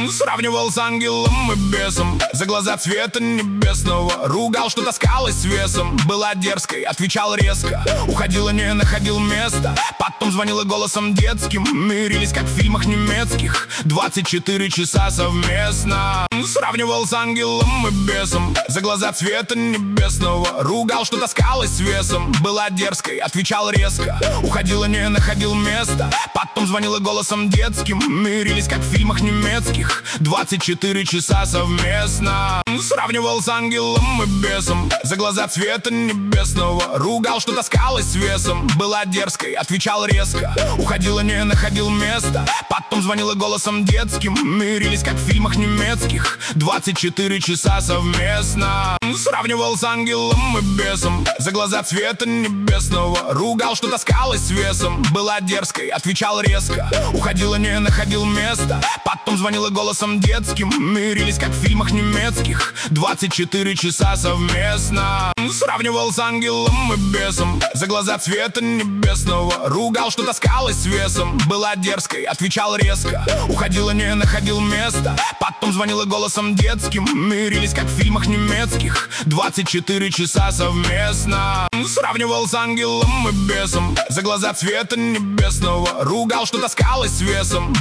Сравнивал с ангелом и бесом, за глаза цвета небесного. Ругал, что таскалась с весом, была дерзкой, отвечал резко. Уходила, не находил места, потом звонила голосом детским. Мирились, как в фильмах немецких, 24 часа совместно. Сравнивал с ангелом и бесом, за глаза цвета небесного. Ругал, что таскалась с весом, была дерзкой, отвечал резко. Уходила, не находил места, потом звонила голосом детским. Мирились, как в фильмах немецких, 24 часа совместно. Сравнивал с ангелом и бесом, за глаза цвета небесного. Ругал, что таскалась с весом, была дерзкой, отвечал резко. Уходила, не находил места, потом звонила голосом детским. Мирились, как в фильмах немецких, 24 часа совместно. Сравнивал с ангелом и бесом, за глаза цвета небесного. Ругал, что таскалась с весом, была дерзкой, отвечал резко. Уходила, не находил места, потом звонила голосом детским. Мирились, как в фильмах немецких, 24 часа совместно. Сравнивал с ангелом и бесом, за глаза цвета небесного. Ругал, что таскалась с весом, была дерзкой, отвечал резко. Уходила, не находил места, потом звонила голосом детским. Мирились, как в фильмах немецких, 24 часа совместно. Сравнивал с ангелом и бесом, за глаза цвета небесного. Ругал, что таскалась с весом,